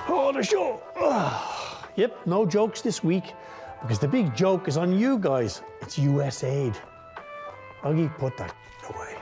Oh, the show. Yep, no jokes this week because the big joke is on you guys. It's USAID. Augie, put that away.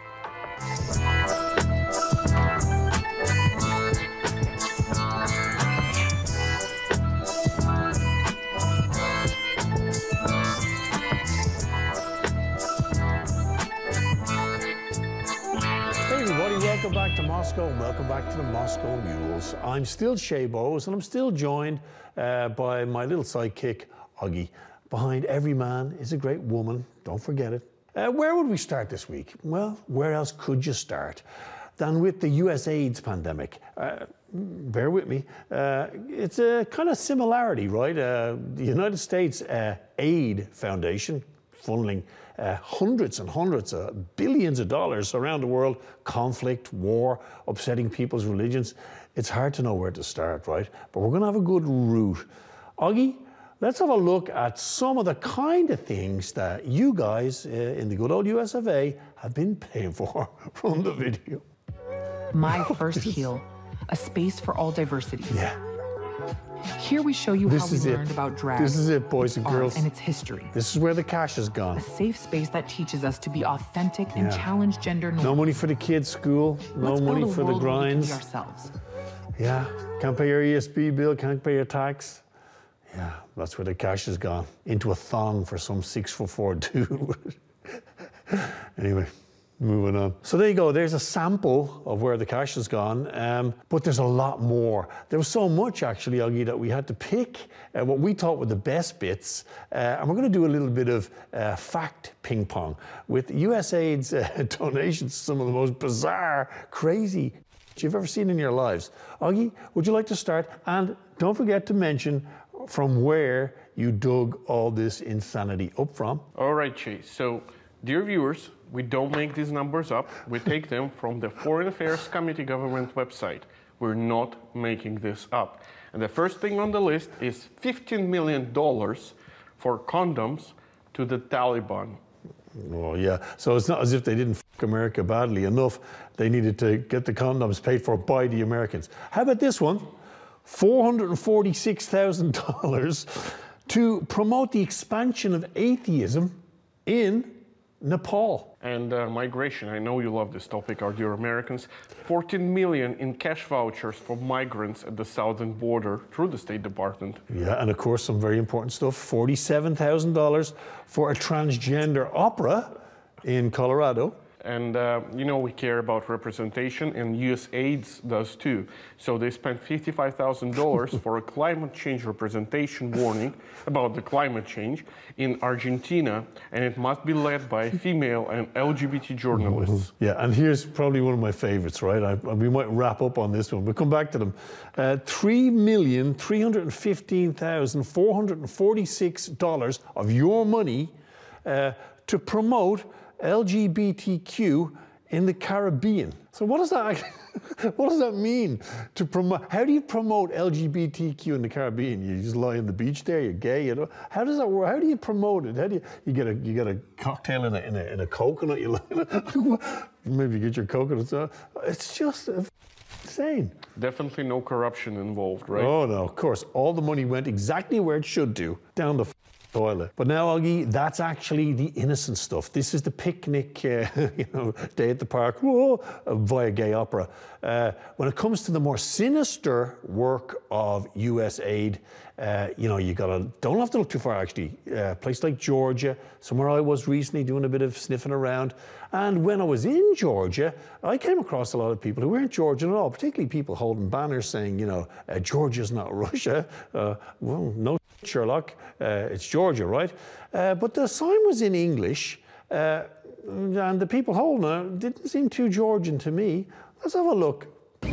Welcome back to Moscow, and welcome back to the Moscow Mules. I'm still Shay Bowes, and I'm still joined by my little sidekick, Augie. Behind every man is a great woman, don't forget it. Where would we start this week? Well, where else could you start than with the USAID's pandemic? Bear with me. It's a kind of similarity, right? The United States Aid Foundation, funneling hundreds and hundreds of billions of dollars around the world, conflict, war, upsetting people's religions. It's hard to know where to start, right? But we're going to have a good route. Augie, let's have a look at some of the kind of things that you guys in the good old US of A have been paying for from the video. My First Heal, a space for all diversities. Yeah. Here we show you how we learned about drag. This is it, boys and girls. And its history. This is where the cash has gone. A safe space that teaches us to be authentic and challenge gender norms. No money for the kids' school. No money for the grinds. Let's build a world where we can be ourselves. Yeah. Can't pay your ESB bill, can't pay your tax. Yeah, that's where the cash has gone. Into a thong for some 6'4" dude. Anyway. Moving on. So there you go. There's a sample of where the cash has gone, but there's a lot more. There was so much, actually, Augie, that we had to pick what we thought were the best bits, and we're going to do a little bit of fact ping pong with USAID's donations, some of the most bizarre, crazy you've ever seen in your lives. Augie, would you like to start? And don't forget to mention from where you dug all this insanity up from. All right, Chase. So, dear viewers, we don't make these numbers up. We take them from the Foreign Affairs Committee government website. We're not making this up. And the first thing on the list is $15 million for condoms to the Taliban. Oh, yeah. So it's not as if they didn't fuck America badly enough. They needed to get the condoms paid for by the Americans. How about this one? $446,000 to promote the expansion of atheism in Nepal. And migration, I know you love this topic, our dear Americans. 14 million in cash vouchers for migrants at the southern border through the State Department. Yeah, and of course some very important stuff. $47,000 for a transgender opera in Colorado. And you know, we care about representation, and USAID does too. So they spent $55,000 for a climate change representation warning about the climate change in Argentina, and it must be led by female and LGBT journalists. Yeah, and here's probably one of my favorites, right? We might wrap up on this one. We'll come back to them. $3,315,446 of your money to promote LGBTQ in the Caribbean. So what does that mean to promote? How do you promote LGBTQ in the Caribbean? You just lie on the beach there, you're gay, you know? How does that work? How do you promote it? How do you get a cocktail in a coconut? Maybe you get your coconut. It's just insane. Definitely no corruption involved, right? Oh no, of course. All the money went exactly where it should do, down the toilet. But now, Augie, that's actually the innocent stuff. This is the picnic, day at the park, via gay opera. When it comes to the more sinister work of USAID, don't have to look too far, actually. A place like Georgia, somewhere I was recently doing a bit of sniffing around. And when I was in Georgia, I came across a lot of people who weren't Georgian at all, particularly people holding banners saying, Georgia's not Russia. Well, no, Sherlock, it's Georgia, right? But the sign was in English, and the people holding it didn't seem too Georgian to me. Let's have a look.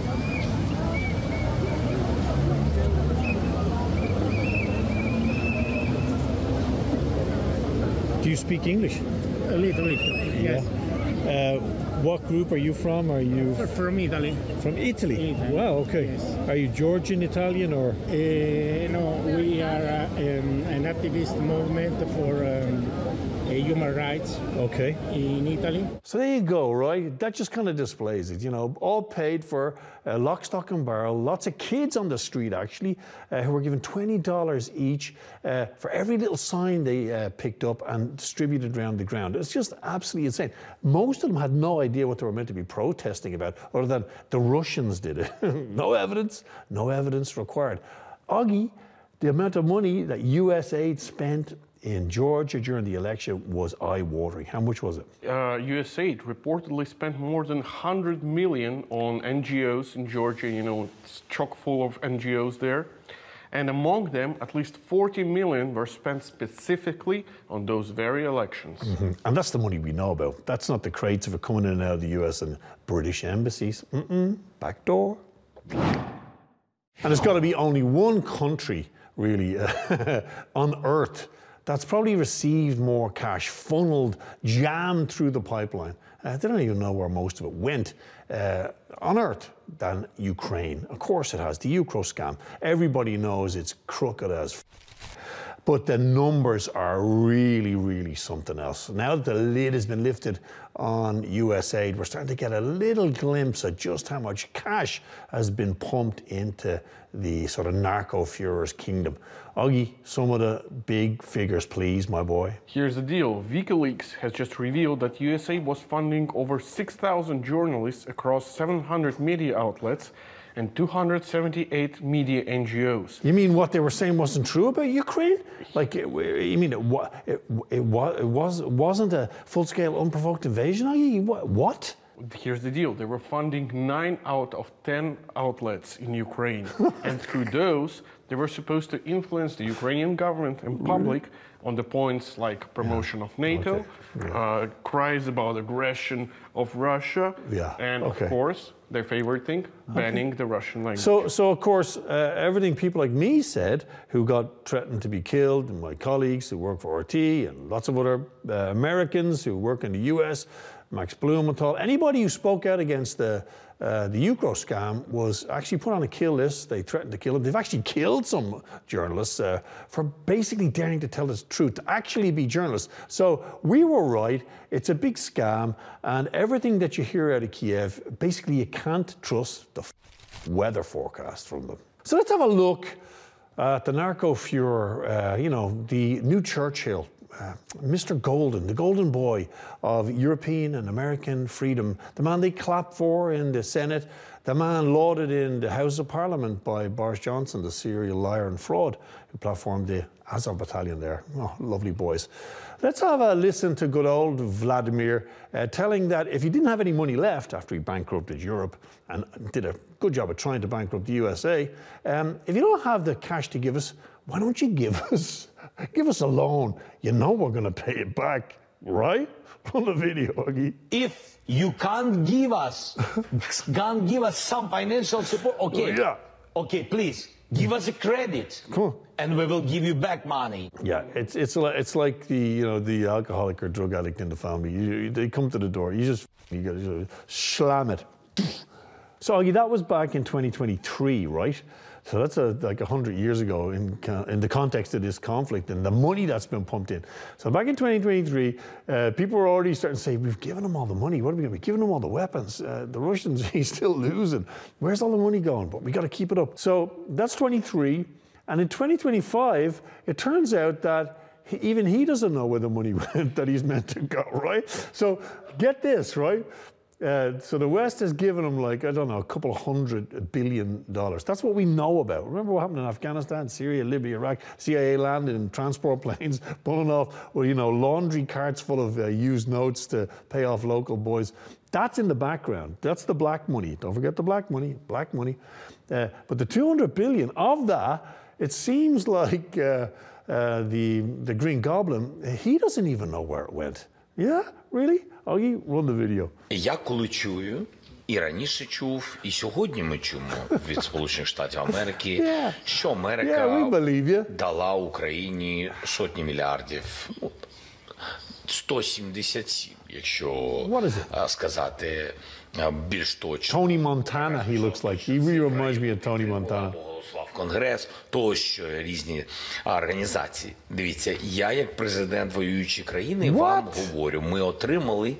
Do you speak English? A little bit, yes. What group are you from? Are you from Italy? From Italy? Italy. Wow, okay. Yes. Are you Georgian, Italian, or? No, we are an activist movement for human rights Okay. in Italy. So there you go, right? That just kind of displays it, you know, all paid for, lock, stock, and barrel. Lots of kids on the street, actually, who were given $20 each for every little sign they picked up and distributed around the ground. It's just absolutely insane. Most of them had no idea what they were meant to be protesting about, other than the Russians did it. No evidence required. Augie, the amount of money that USAID spent in Georgia during the election was eye-watering. How much was it? USAID reportedly spent more than 100 million on NGOs in Georgia. You know, it's chock full of NGOs there. And among them, at least 40 million were spent specifically on those very elections. Mm-hmm. And that's the money we know about. That's not the crates of it coming in and out of the US and British embassies. Back door. And there's got to be only one country, really, on earth that's probably received more cash, funneled, jammed through the pipeline. They don't even know where most of it went on earth than Ukraine. Of course it has, the Ukro scam. Everybody knows it's crooked as but the numbers are really, really something else. Now that the lid has been lifted on USAID, we're starting to get a little glimpse of just how much cash has been pumped into the sort of narco-Führer's kingdom. Augie, some of the big figures, please, my boy. Here's the deal. WikiLeaks has just revealed that USAID was funding over 6,000 journalists across 700 media outlets and 278 media NGOs. You mean what they were saying wasn't true about Ukraine? Like, you mean it wasn't a full-scale unprovoked invasion? What? Here's the deal. They were funding 9 out of 10 outlets in Ukraine. And through those, they were supposed to influence the Ukrainian government and public on the points like promotion of NATO, cries about aggression of Russia, and of course, their favorite thing, banning the Russian language. So of course, everything people like me said, who got threatened to be killed, and my colleagues who work for RT, and lots of other Americans who work in the US, Max Blumenthal, anybody who spoke out against the Ukro scam was actually put on a kill list. They threatened to kill them. They've actually killed some journalists for basically daring to tell the truth, to actually be journalists. So we were right. It's a big scam, and everything that you hear out of Kiev, basically you can't trust the weather forecast from them. So let's have a look at the narco-Führer, you know, the new Churchill. Mr. Golden, the golden boy of European and American freedom, the man they clapped for in the Senate, the man lauded in the House of Parliament by Boris Johnson, the serial liar and fraud, who platformed the Azov Battalion there. Oh, lovely boys. Let's have a listen to good old Vladimir telling that if he didn't have any money left after he bankrupted Europe and did a good job of trying to bankrupt the USA, if you don't have the cash to give us, why don't you give us a loan? You know we're going to pay it back, right? From the video, Augie. If you can't give us some financial support, okay, okay, please give us a credit, and we will give you back money. Yeah, it's like the alcoholic or drug addict in the family. They come to the door, you got to slam it. So Augie, that was back in 2023, right? So that's like 100 years ago in the context of this conflict and the money that's been pumped in. So back in 2023, people were already starting to say, we've given them all the money. What are we going to be giving them all the weapons? The Russians, he's still losing. Where's all the money going? But we got to keep it up. So that's 23. And in 2025, it turns out that even he doesn't know where the money went that he's meant to go, right? So get this, right? So the West has given them, like, I don't know, a couple $100 billion. That's what we know about. Remember what happened in Afghanistan, Syria, Libya, Iraq? CIA landed in transport planes, pulling off, well, you know, laundry carts full of used notes to pay off local boys. That's in the background. That's the black money. Don't forget the black money, black money. But the 200 billion of that, it seems like the Green Goblin, he doesn't even know where it went. Yeah, really? Augie, run the video. Я коли чую, і раніше чув, і сьогодні ми чуємо від Сполучених Штатів Америки, що Америка дала Україні сотні мільярдів, 177, якщо сказати більш точно. Tony Montana, he looks like. He really reminds me of Tony Montana. Богослав Конгрес, тощо різні організації. Дивіться, я як президент воюючої країни вам говорю, ми отримали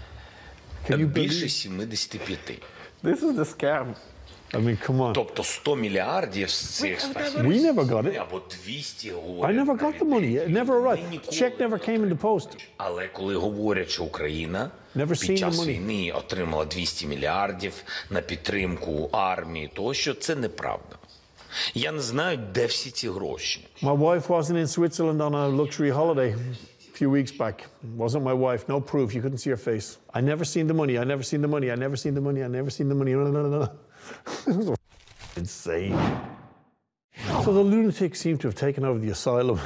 більше 75. This is the scam. I mean, come on. Тобто 100 мільярдів з цих 100. We never got it. Або 200 I говорять. never got the money. It never arrived. Check never came in the post. Але коли говорять, що Україна Never seen під the час money. війни отримала 200 мільярдів на підтримку армії тощо, це неправда. Я не знаю, де всі ці гроші. My wife wasn't in Switzerland on a luxury holiday a few weeks back. Wasn't my wife. No proof. You couldn't see her face. I never seen the money. I never seen the money. I never seen the money. I never seen the money. It was insane. So the lunatics seem to have taken over the asylum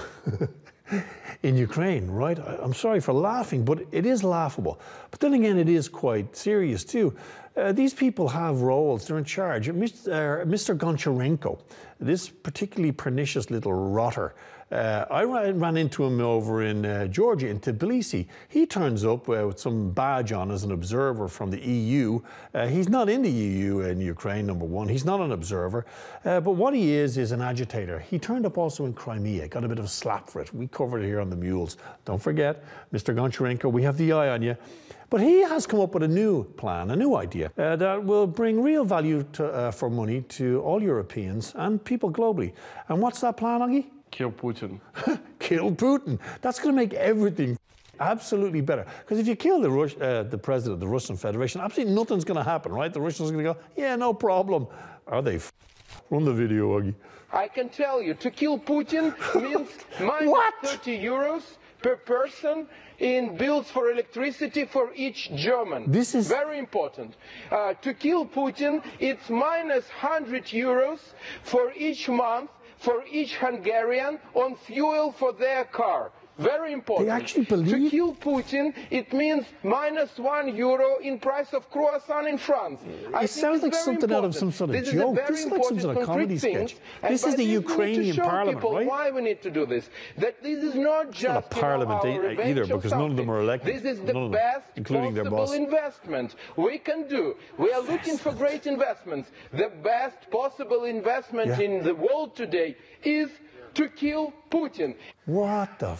in Ukraine, right? I'm sorry for laughing, but it is laughable. But then again, it is quite serious too. These people have roles, they're in charge. Mr. Goncharenko, this particularly pernicious little rotter, I ran into him over in Georgia, in Tbilisi. He turns up with some badge on as an observer from the EU. He's not in the EU in Ukraine, number one. He's not an observer. But what he is an agitator. He turned up also in Crimea, got a bit of a slap for it. We covered it here on the Mules. Don't forget, Mr. Goncharenko, we have the eye on you. But he has come up with a new plan, a new idea that will bring real value for money to all Europeans and people globally. And what's that plan, Augie? Kill Putin. Kill Putin. That's going to make everything absolutely better. Because if you kill the president of the Russian Federation, absolutely nothing's going to happen, right? The Russians are going to go, yeah, no problem. Are they? Run the video, Augie. I can tell you, to kill Putin means minus 30 euros per person in bills for electricity for each German. This is very important. To kill Putin, it's minus 100 euros for each month for each Hungarian on fuel for their car. Very important. They actually believe... To kill Putin, it means minus €1 in price of croissant in France. It sounds like something out of some sort of joke. This is like some sort of comedy sketch. This is the Ukrainian parliament, right? Why we need to do this? That this is not just not a parliament either, because none of them are elected. This is the best including their boss. possible investment we can do. We are looking for great investments. The best possible investment in the world today is to kill Putin. What the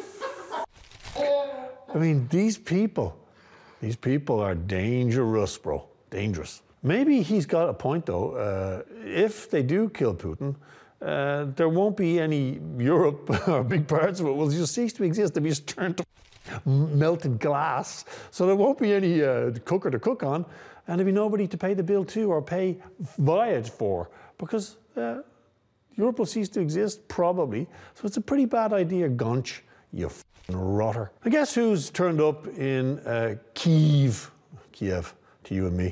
I mean, these people are dangerous, bro. Dangerous. Maybe he's got a point, though. If they do kill Putin, there won't be any Europe or big parts of it will just cease to exist. They'll be just turned to melted glass. So there won't be any cooker to cook on, and there'll be nobody to pay the bill to or pay via it for, because Europe will cease to exist, probably. So it's a pretty bad idea, Gonch, you rotter. I guess who's turned up in Kiev, to you and me,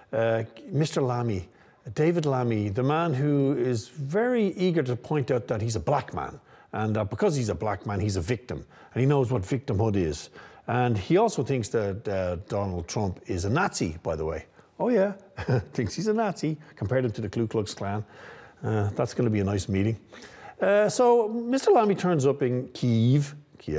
Mr. Lammy, David Lammy, the man who is very eager to point out that he's a black man, and that because he's a black man, he's a victim, and he knows what victimhood is. And he also thinks that Donald Trump is a Nazi, by the way. Oh yeah, thinks he's a Nazi, compared him to the Ku Klux Klan. That's going to be a nice meeting. So Mr. Lammy turns up in Kiev,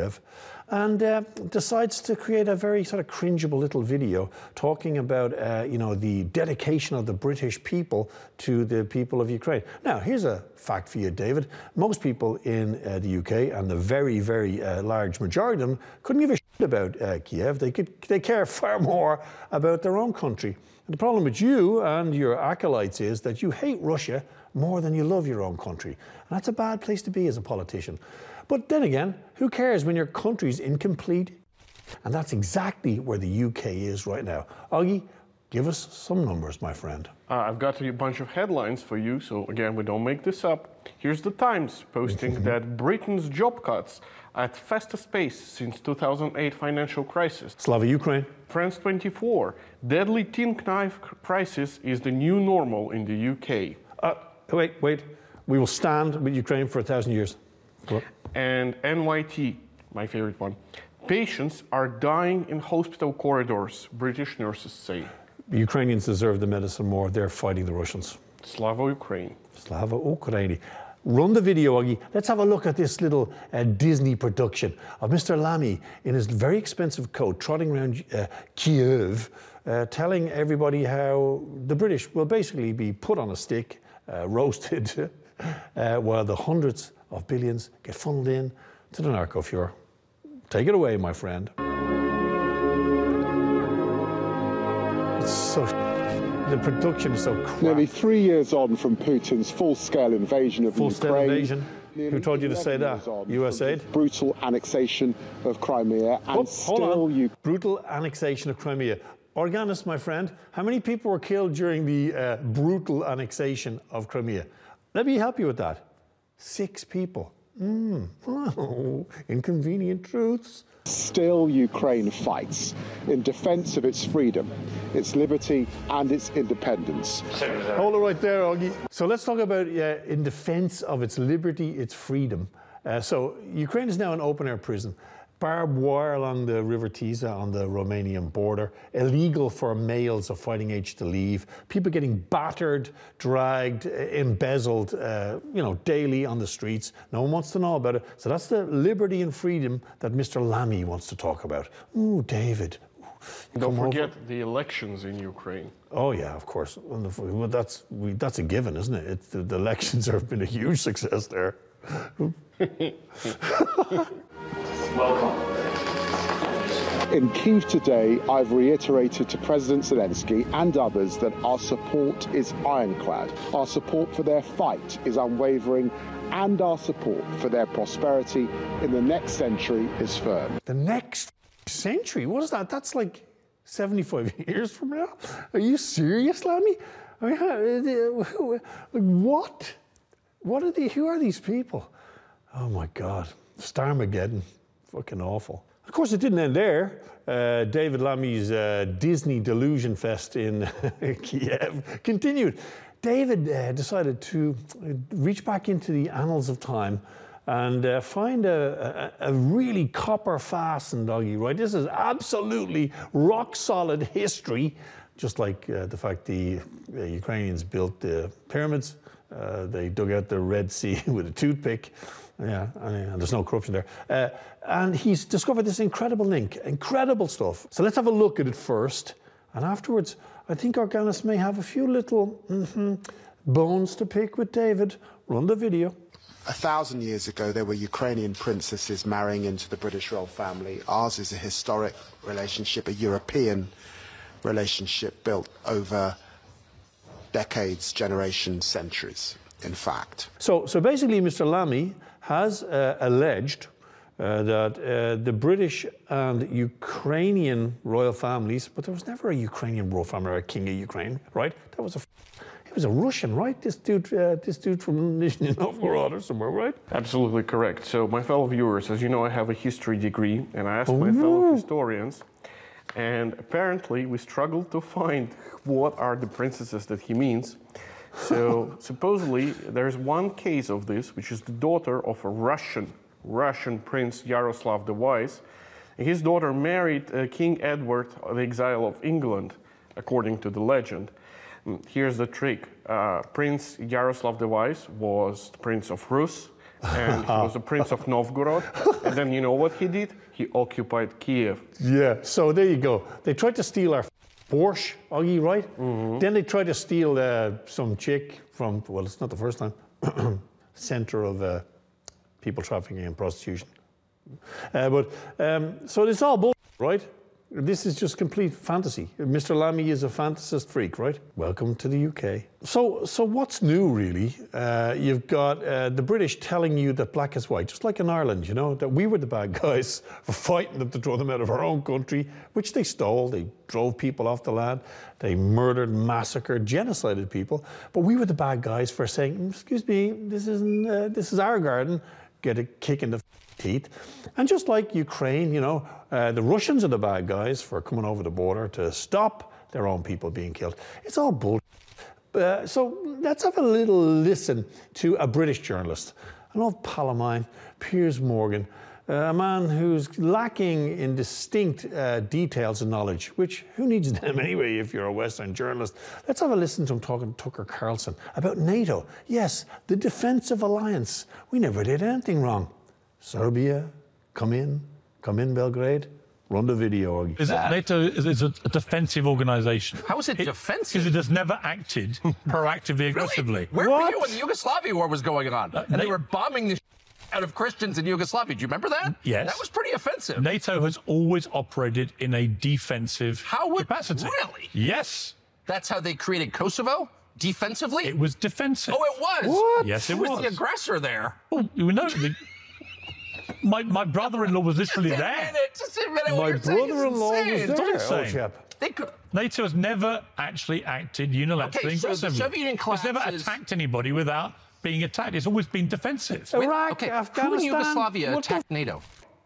and decides to create a very sort of cringeable little video talking about, the dedication of the British people to the people of Ukraine. Now, here's a fact for you, David. Most people in the UK, and the very, very large majority of them, couldn't give a shit about Kiev. They care far more about their own country. And the problem with you and your acolytes is that you hate Russia more than you love your own country. And that's a bad place to be as a politician. But then again, who cares when your country's incomplete? And that's exactly where the UK is right now. Augie, give us some numbers, my friend. I've got a bunch of headlines for you, so again, we don't make this up. Here's the Times posting that Britain's job cuts at fastest pace since 2008 financial crisis. Slava Ukraine. France 24, deadly tin knife crisis is the new normal in the UK. Wait. We will stand with Ukraine for 1,000 years. And NYT, my favorite one. Patients are dying in hospital corridors, British nurses say. The Ukrainians deserve the medicine more. They're fighting the Russians. Slava Ukraine. Slava Ukraini. Run the video, Augie. Let's have a look at this little Disney production of Mr. Lammy in his very expensive coat trotting around Kiev telling everybody how the British will basically be put on a stick, roasted, while the hundreds of billions get funneled in to the narco fuhrer. Take it away, my friend. It's so... The production is so crap. Nearly 3 years on from Putin's full-scale invasion of Ukraine. Full-scale invasion? Who told you to say that? USAID? Brutal annexation of Crimea and brutal annexation of Crimea. Organis, my friend, how many people were killed during the brutal annexation of Crimea? Let me help you with that. 6 people. Oh, inconvenient truths. Still, Ukraine fights in defense of its freedom, its liberty, and its independence. Hold it right there, Augie. So let's talk about in defense of its liberty, its freedom. So Ukraine is now an open-air prison. Barbed wire along the River Tisa on the Romanian border. Illegal for males of fighting age to leave. People getting battered, dragged, embezzled, daily on the streets. No one wants to know about it. So that's the liberty and freedom that Mr. Lamy wants to talk about. Ooh, David. Don't forget the elections in Ukraine. Oh yeah, of course. Well, that's a given, isn't it? The elections have been a huge success there. Welcome. In Kyiv today, I've reiterated to President Zelensky and others that our support is ironclad. Our support for their fight is unwavering, and our support for their prosperity in the next century is firm. The next century? What is that? That's like 75 years from now? Are you serious, Lammy? I mean, what? What are they? Who are these people? Oh my God. Starmageddon. Fucking awful. Of course, it didn't end there. David Lamy's Disney delusion fest in Kiev continued. David decided to reach back into the annals of time and find a really copper-fastened doggy, right? This is absolutely rock-solid history, just like the fact the Ukrainians built the pyramids. They dug out the Red Sea with a toothpick. Yeah, and there's no corruption there. And he's discovered this incredible link, incredible stuff. So let's have a look at it first. And afterwards, I think Organis may have a few little bones to pick with David. Run the video. 1,000 years ago, there were Ukrainian princesses marrying into the British royal family. Ours is a historic relationship, a European relationship built over decades, generations, centuries, in fact. So basically, Mr. Lamy has alleged that the British and Ukrainian royal families, but there was never a Ukrainian royal family or a king of Ukraine, right? He was a Russian, right? This dude from Nizhny Novgorod or somewhere, right? Absolutely correct. So my fellow viewers, as you know, I have a history degree, and I asked my fellow historians, and apparently we struggled to find what are the princesses that he means. So supposedly there's one case of this, which is the daughter of a Russian Prince Yaroslav the Wise. His daughter married King Edward, the Exile of England, according to the legend. Here's the trick. Prince Yaroslav the Wise was the Prince of Rus, and he was a Prince of Novgorod. And then you know what he did? He occupied Kiev. Yeah, so there you go. They tried to steal our Porsche, Augie, right? Mm-hmm. Then they tried to steal some chick from, well, it's not the first time, center of people trafficking and prostitution. So it's all bullshit, right? This is just complete fantasy. Mr. Lamy is a fantasist freak, right? Welcome to the UK. So what's new, really? You've got the British telling you that black is white, just like in Ireland, you know, that we were the bad guys for fighting them to throw them out of our own country, which they stole. They drove people off the land. They murdered, massacred, genocided people. But we were the bad guys for saying, excuse me, this is our garden. Get a kick in the teeth. And just like Ukraine, you know, the Russians are the bad guys for coming over the border to stop their own people being killed. It's all bullshit. So let's have a little listen to a British journalist, an old pal of mine, Piers Morgan, a man who's lacking in distinct details and knowledge, which who needs them anyway if you're a Western journalist? Let's have a listen to him talking to Tucker Carlson about NATO. Yes, the defensive alliance. We never did anything wrong. Serbia, come in Belgrade. Run the video, Augie. NATO is a defensive organization. How is it defensive? Because it has never acted proactively, aggressively. Really? Where were you when the Yugoslavia war was going on? And they were bombing the out of Christians in Yugoslavia. Do you remember that? Yes. That was pretty offensive. NATO has always operated in a defensive capacity. Really? Yes. That's how they created Kosovo? Defensively? It was defensive. Oh, it was? What? Yes, it Who was. was the aggressor there? Well, you know, my brother-in-law was literally there. Just a minute. My brother-in-law was there. It's not Oh, insane. chap. They could... NATO has never actually acted unilaterally Okay, so the aggressively. Soviet Union It's never collapses- attacked anybody without being attacked. It's always been defensive. Iraq, Okay, Afghanistan. who in Yugoslavia what the- attacked NATO?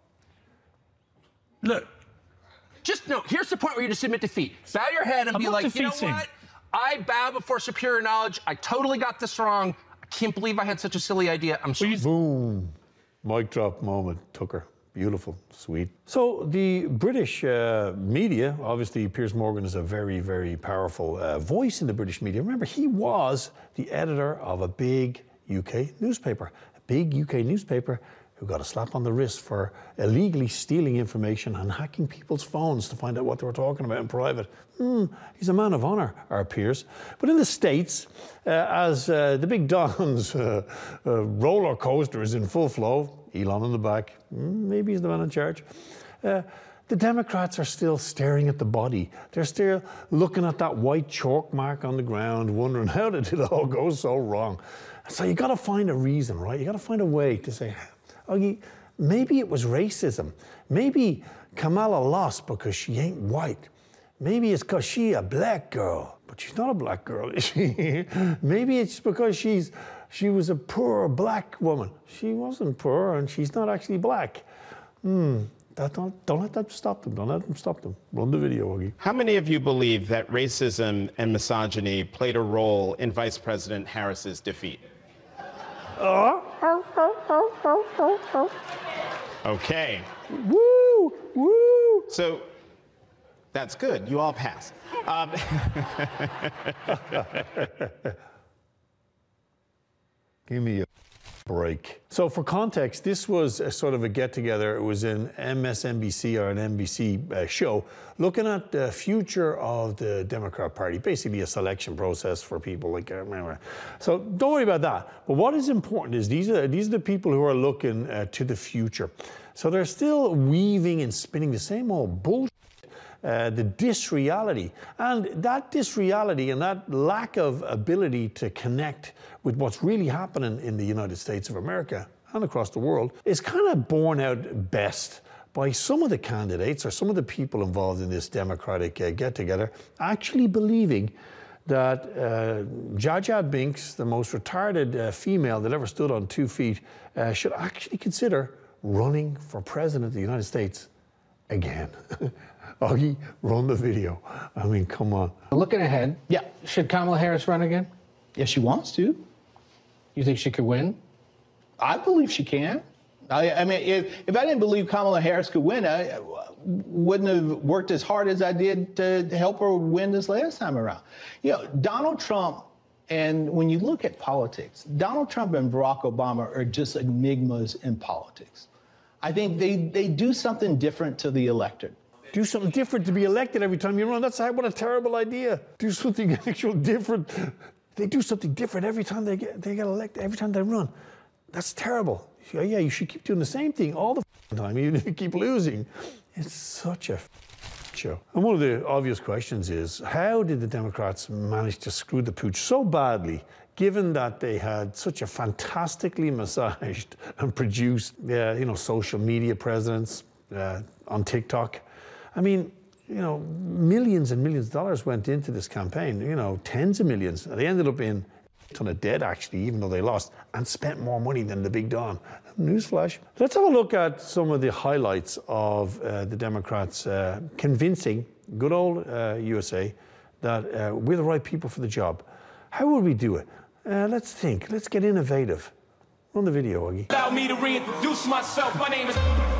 Look, Just no. Here's the point where you just admit defeat. Bow your head and I'm be not like, you know defeating. what? I bow before superior knowledge. I totally got this wrong. I can't believe I had such a silly idea. I'm sorry. Boom. Mic drop moment, Tucker. Beautiful, sweet. So the British media, obviously Piers Morgan is a very, very powerful voice in the British media. Remember, he was the editor of a big UK newspaper. A big UK newspaper who got a slap on the wrist for illegally stealing information and hacking people's phones to find out what they were talking about in private. He's a man of honor, our Piers. But in the States, as the big Don's roller coaster is in full flow, Elon in the back, maybe he's the man in charge. The Democrats are still staring at the body. They're still looking at that white chalk mark on the ground, wondering how did it all go so wrong. So you got to find a reason, right? You got to find a way to say, Augie, maybe it was racism. Maybe Kamala lost because she ain't white. Maybe it's because she a black girl, but she's not a black girl, is she? Maybe it's because she was a poor black woman. She wasn't poor, and she's not actually black. Don't let that stop them. Don't let them stop them. Run the video, Augie. How many of you believe that racism and misogyny played a role in Vice President Harris's defeat? Okay. Woo! Woo! So that's good. You all pass. Give me a break. So for context, this was a sort of a get-together. It was an MSNBC or an NBC show looking at the future of the Democrat Party, basically a selection process for people like So don't worry about that. But what is important is these are the people who are looking to the future. So they're still weaving and spinning the same old bullshit. The disreality. And that disreality and that lack of ability to connect with what's really happening in the United States of America and across the world is kind of borne out best by some of the candidates or some of the people involved in this Democratic get-together actually believing that Jar Jar Binks, the most retarded female that ever stood on 2 feet, should actually consider running for president of the United States again. Augie, run the video. I mean, come on. Looking ahead, Yeah. should Kamala Harris run again? Yes, she wants to. You think she could win? I believe she can. I mean, if I didn't believe Kamala Harris could win, I wouldn't have worked as hard as I did to help her win this last time around. You know, Donald Trump, and when you look at politics, Donald Trump and Barack Obama are just enigmas in politics. I think they do something different to the electorate. Do something different to be elected every time you run. What a terrible idea. Do something actual different. They do something different every time they get elected, every time they run. That's terrible. Yeah, you should keep doing the same thing all the time, even if you keep losing. It's such a show. And one of the obvious questions is, how did the Democrats manage to screw the pooch so badly, given that they had such a fantastically massaged and produced, social media presidents on TikTok? I mean, millions and millions of dollars went into this campaign, tens of millions. They ended up in a ton of debt, actually, even though they lost, and spent more money than the Big Don. Newsflash. Let's have a look at some of the highlights of the Democrats convincing good old USA that we're the right people for the job. How would we do it? Let's think. Let's get innovative. Run the video, Augie. Allow me to reintroduce myself. My name is...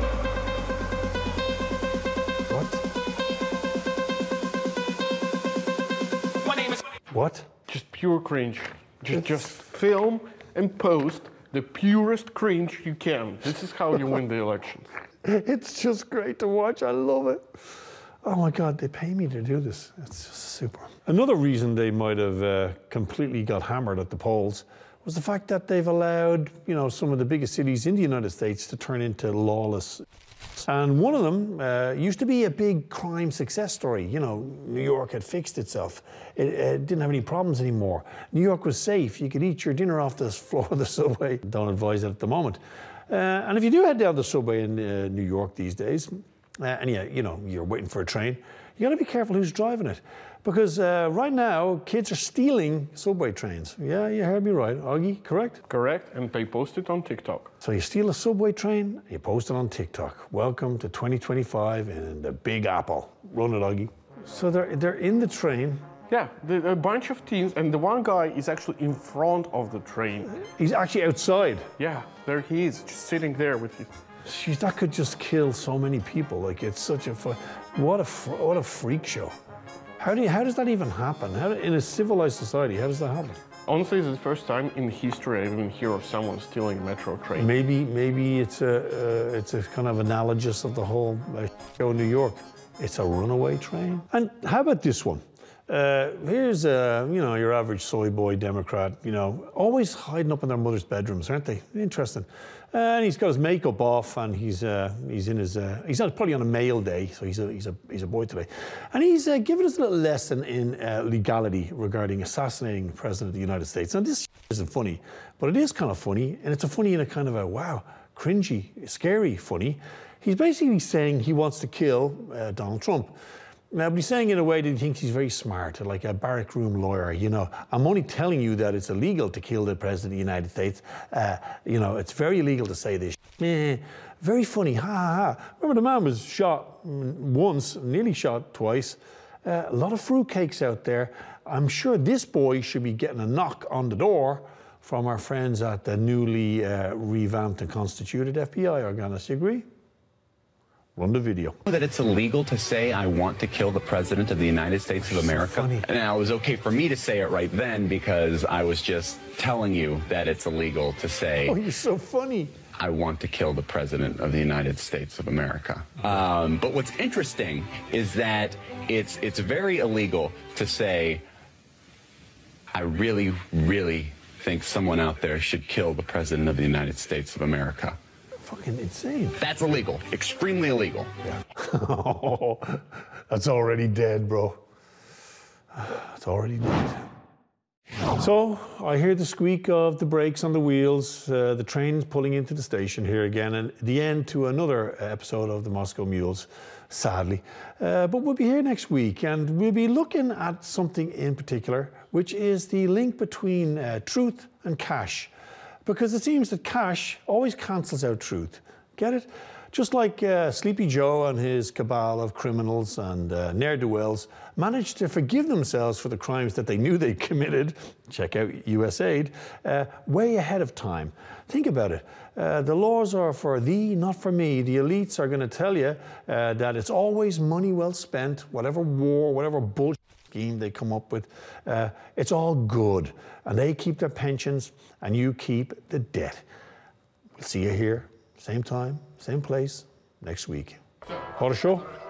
What? Just pure cringe. Just film and post the purest cringe you can. This is how you win the elections. It's just great to watch. I love it. Oh my God, they pay me to do this. It's just super. Another reason they might have completely got hammered at the polls was the fact that they've allowed, you know, some of the biggest cities in the United States to turn into lawless. And one of them used to be a big crime success story. You know, New York had fixed itself. It didn't have any problems anymore. New York was safe. You could eat your dinner off the floor of the subway. Don't advise it at the moment. And if you do head down the subway in New York these days, and you know, you're waiting for a train, you gotta be careful who's driving it. Because right now, kids are stealing subway trains. Yeah, you heard me right. Augie, correct? Correct, and they post it on TikTok. So you steal a subway train, you post it on TikTok. Welcome to 2025 in the Big Apple. Run it, Augie. So they're in the train. Yeah, a bunch of teens, and the one guy is actually in front of the train. He's actually outside. Yeah, there he is, just sitting there with you. Jeez, that could just kill so many people. Like, it's such a what a freak show. How does that even happen? In a civilized society, how does that happen? Honestly, it's the first time in history I even hear of someone stealing a metro train. Maybe it's a kind of analogous of the whole show in New York. It's a runaway train. And how about this one? Here's you know, your average soy boy Democrat, you know, always hiding up in their mother's bedrooms, aren't they? Interesting. And he's got his makeup off, and he's in his he's probably on a male day, so he's a boy today, and he's giving us a little lesson in legality regarding assassinating the president of the United States. Now this isn't funny, but it is kind of funny, and it's a funny in a kind of a wow, cringy, scary funny. He's basically saying he wants to kill Donald Trump. Now, but he's saying in a way that he thinks he's very smart, like a barrack room lawyer. You know, I'm only telling you that it's illegal to kill the president of the United States. You know, it's very illegal to say this. Very funny, ha ha ha. Remember, the man was shot once, nearly shot twice. A lot of fruitcakes out there. I'm sure this boy should be getting a knock on the door from our friends at the newly revamped and constituted FBI, Organis. You agree? Run the video. That it's illegal to say I want to kill the president of the United States of America. And now it was okay for me to say it right then because I was just telling you that it's illegal to say. Oh, you're so funny. I want to kill the president of the United States of America. But what's interesting is that it's very illegal to say I really, really think someone out there should kill the president of the United States of America. Fucking insane. That's illegal. Extremely illegal. Yeah. Oh, that's already dead, bro. It's already dead. So I hear the squeak of the brakes on the wheels, the train's pulling into the station here again, and the end to another episode of the Moscow Mules, sadly. But we'll be here next week, and we'll be looking at something in particular, which is the link between truth and cash. Because it seems that cash always cancels out truth. Get it? Just like Sleepy Joe and his cabal of criminals and ne'er-do-wells managed to forgive themselves for the crimes that they knew they committed, check out USAID, way ahead of time. Think about it. The laws are for thee, not for me. The elites are going to tell you that it's always money well spent, whatever war, whatever bullshit scheme they come up with, it's all good. And they keep their pensions and you keep the debt. We'll see you here, same time, same place, next week. Хорошо?